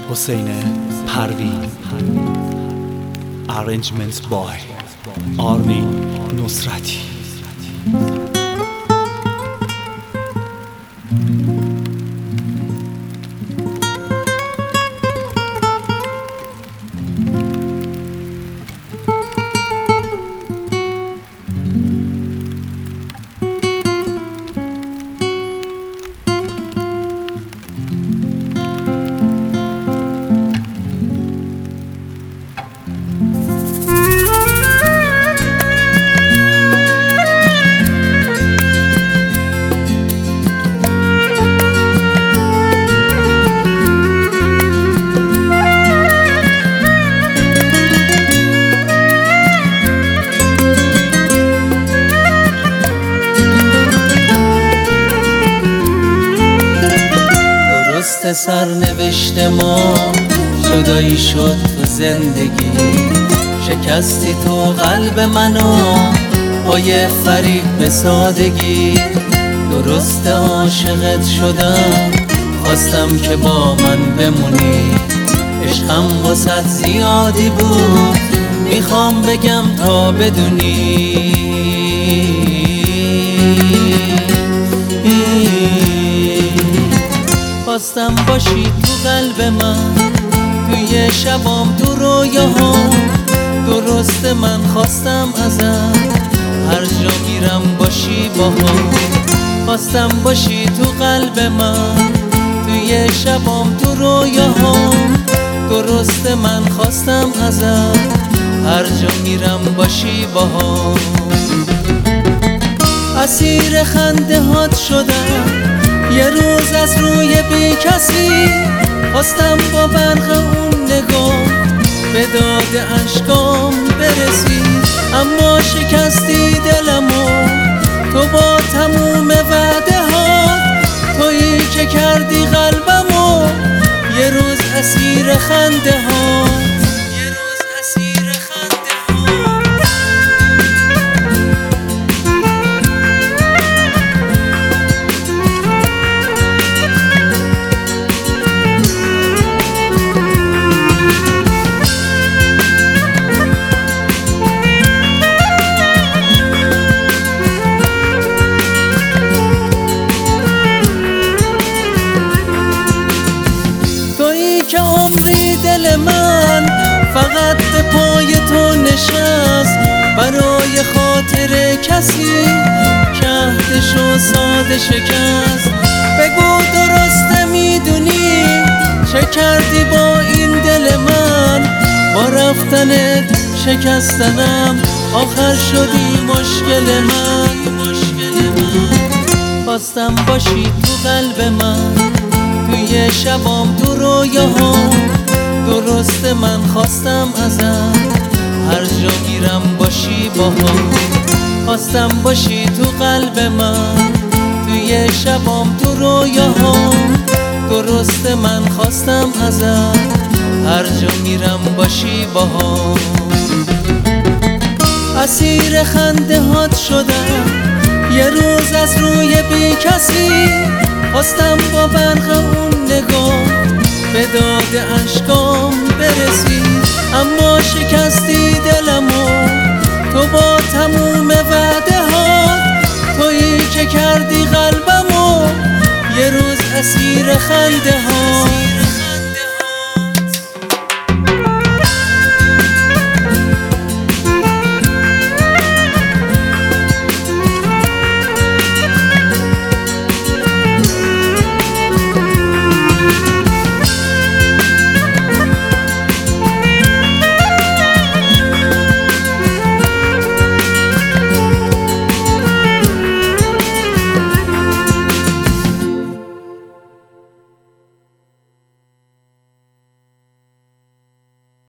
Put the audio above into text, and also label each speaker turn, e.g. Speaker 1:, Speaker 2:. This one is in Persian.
Speaker 1: حسین پروین. Arrangements by آرمین نصرتی.
Speaker 2: سرنوشت ما جدایی شد تو زندگی، شکستی تو قلب منو با یه فریب به سادگی. درست عاشقت شدم، خواستم که با من بمونی، عشقم واسط زیادی بود، میخوام بگم تا بدونی. خواستم باشی تو قلب من، توی شبام تو رویاهام. درست من خواستم ازت، هر جا میرم باشی باهام. خواستم باشی تو قلب من، توی شبام تو رویاهام. درست من خواستم ازت، هر جا میرم باشی باهام. اسیر خنده هات شدم یه روز از روی بی کسی، خواستم با برق اون نگاه به داد اشکام برسی. اما شکستی دلمو تو با تموم وعده ها، تویی که کردی قلبمو یه روز اسیر خنده ها. که عمری دل من فقط به پای تو نشست، برای خاطر کسی که عهدشو ساده شکست. بگو درسته میدونی چه کردی با این دل من، با رفتنت شکستنم آخر شدی مشکل من. خواستم باشی تو قلب من، توی شبام تو رویاهام. درست من خواستم ازت، هر جا میرم باشی باهام. خواستم باشی تو قلب من، توی شبام تو رویاهام. درست من خواستم ازت، هر جا میرم باشی باهام. اسیر خنده هات شدم یه روز از روی بی کسی، خواستم با برق اون نگاه به داد اشکام برسی. اما شکستی دلمو تو با تموم وعده ها، تویی که کردی قلبمو یه روز اسیر خنده ها.